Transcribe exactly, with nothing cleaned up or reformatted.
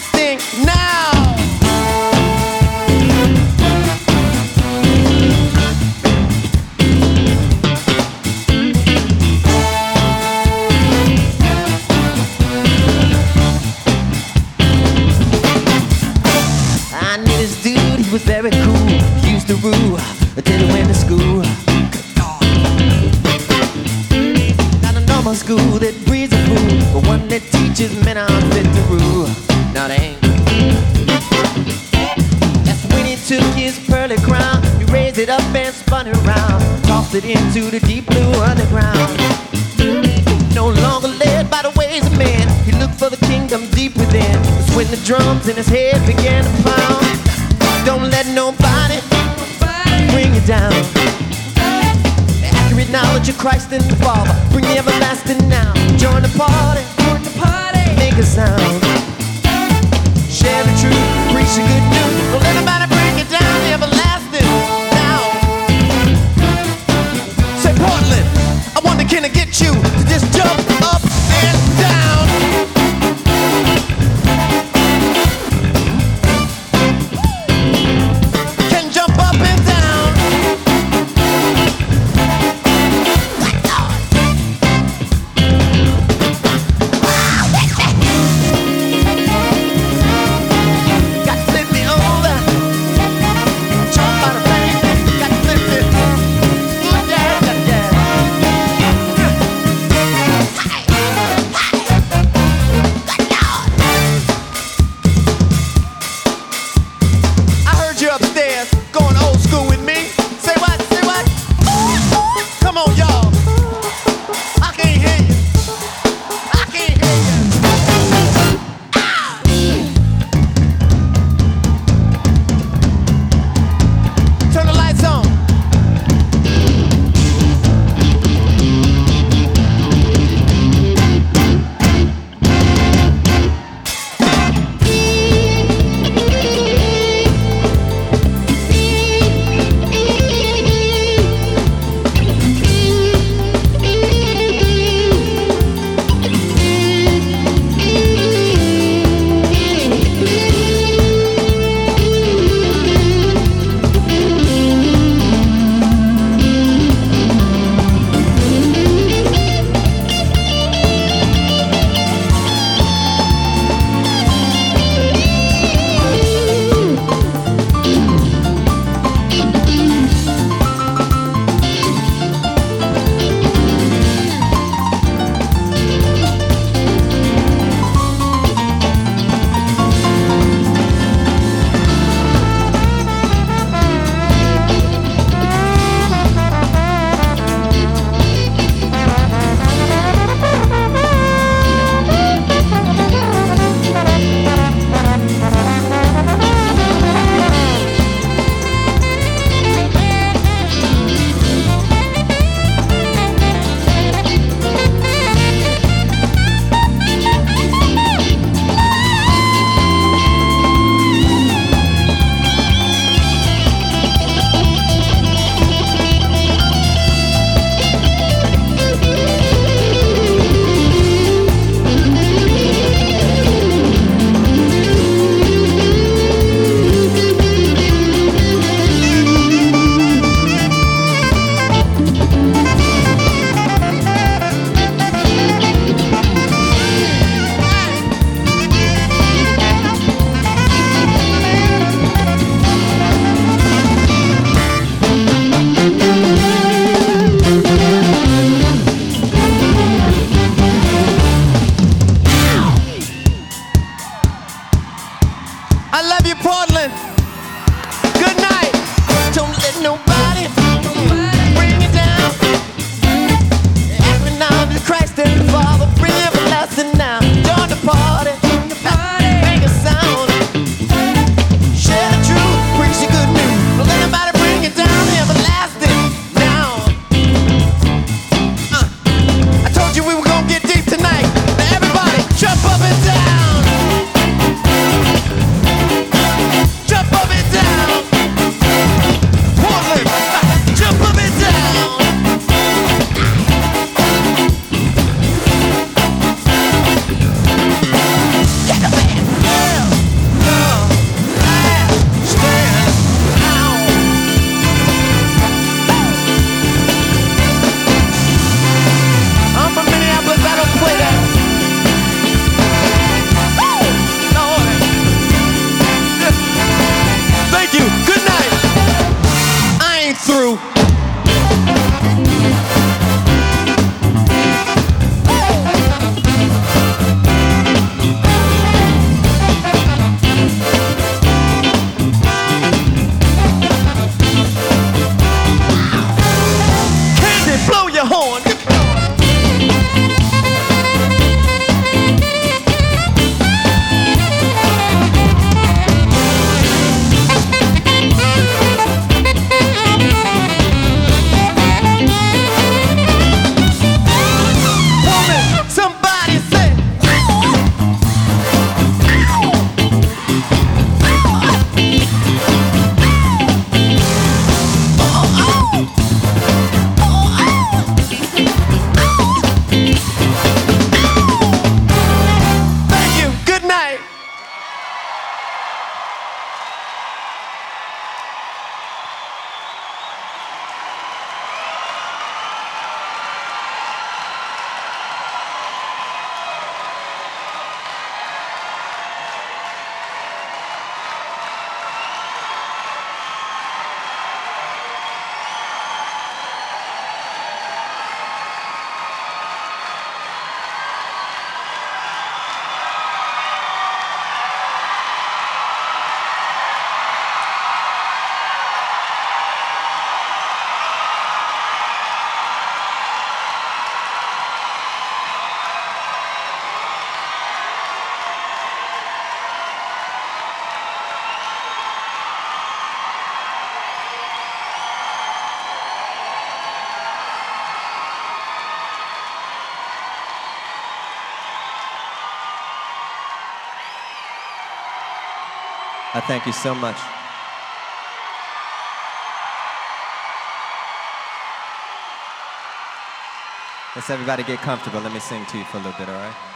everlasting now. I knew this dude, he was very cool. He used to rule, didn't went to school. Not a normal school that breeds a fool, but one that teaches men how fit to rule. Now they ain't. That's when he took his pearly crown, he raised it up and spun it around, tossed it into the deep blue underground. No longer led by the ways of men, he looked for the kingdom deep within. That's when the drums in his head began to pound. Don't let nobody bring you down. Accurate knowledge of Christ and the Father, bring the everlasting now. Join the party, join the party, make a sound. Share the truth, preach the good news. Don't let nobody bring you down. The everlasting now. Say Portland, I wonder can I get you to just jump up and down. Can jump up and down. Got to flip me over. Jump out of bed. Got to flip it. Ooh, yeah, yeah, yeah. I thank you so much. Let's everybody get comfortable. Let me sing to you for a little bit, all right?